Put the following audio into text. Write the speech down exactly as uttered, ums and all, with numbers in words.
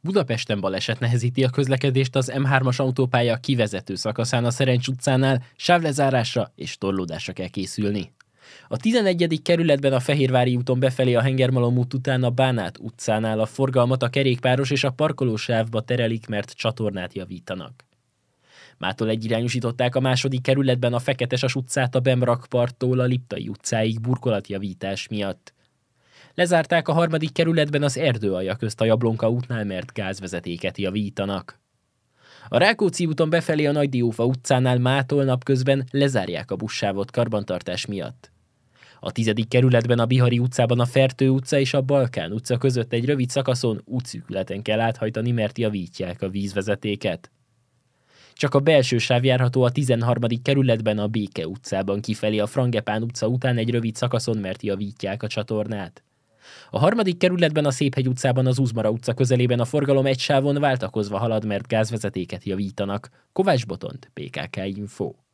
Budapesten baleset nehezíti a közlekedést az M hármas autópálya kivezető szakaszán a Szerencs utcánál, sávlezárásra és torlódásra kell készülni. A tizenegyedik kerületben a Fehérvári úton befelé a Hengermalom út után a Bánát utcánál a forgalmat a kerékpáros és a parkolósávba terelik, mert csatornát javítanak. Mától egyirányosították a második kerületben a Feketesas utcát a Bemrakparttól a Liptai utcáig burkolatjavítás miatt. Lezárták a harmadik kerületben az Erdőalja közt a Jablonka útnál, mert gázvezetéket javítanak. A Rákóczi úton befelé a Nagydiófa utcánál mától napközben lezárják a buszsávot karbantartás miatt. A tizedik kerületben a Bihari utcában a Fertő utca és a Balkán utca között egy rövid szakaszon útszűkületen kell áthajtani, mert javítják a vízvezetéket. Csak a belső sáv járható a tizenharmadik kerületben a Béke utcában kifelé a Frangepán utca után egy rövid szakaszon, mert javítják a csatornát. A harmadik kerületben a Széphegy utcában az Uzmara utca közelében a forgalom egy sávon váltakozva halad, mert gázvezetéket javítanak. Kovács Botond, bé ká ká Info.